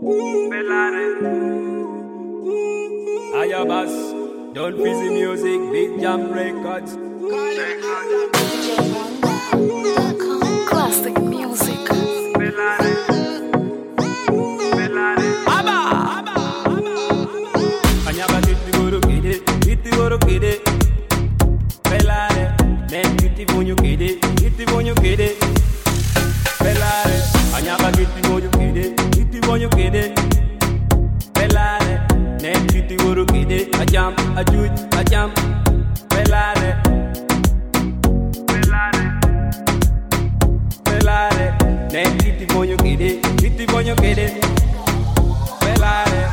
Ayabas, don't busy music, Big Jam Records. Classic music. Anyaba titi goro kede. Pelare, nen titi vonyo kede. Pelare, anyaba titi vonyo kede. Pelare, nen titi goro kede. Ajam, ajam. Pelare, nen titi vonyo kede. Pelare.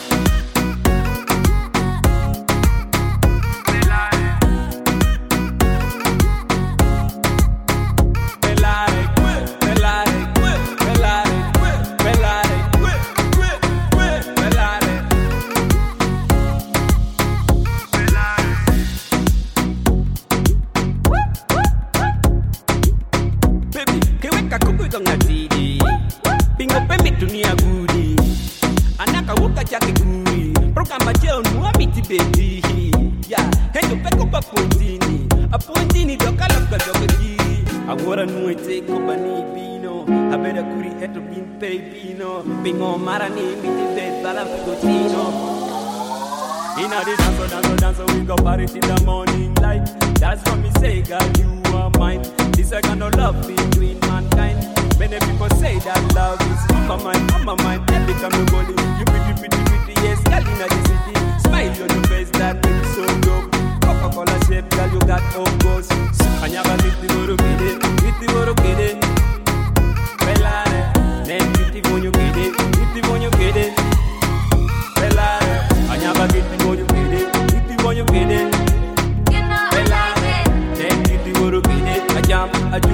Bingo pemi dunia gudi anaka wuka chake guri programa jeo nuwa miti baby ya hendo peko pa pontini doka loka giri agora nuwe te ko bani bino abeda kuri heto bin baby no bingo marani miti bed bala gotino inna the dance we go party till the morning light. That's what me say, girl, you are mine. This I kind of love between mankind. Many people say that love is on my mind. Every time you go in, you pretty, yes, girl in the city. Smile on your face, that makes so dope. Coca-Cola shape, girl, you got all goals. Anyaba titi goro kede. Pelare, nen titi vonyo kede. Pelare, anyaba titi vonyo kede. Pelare, nen titi goro kede. Ajam.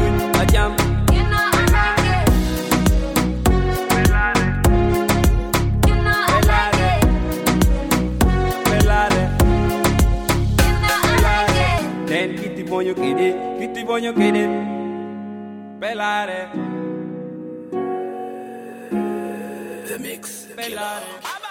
Kiti voglio chiedere, pelare. The mix, pelare.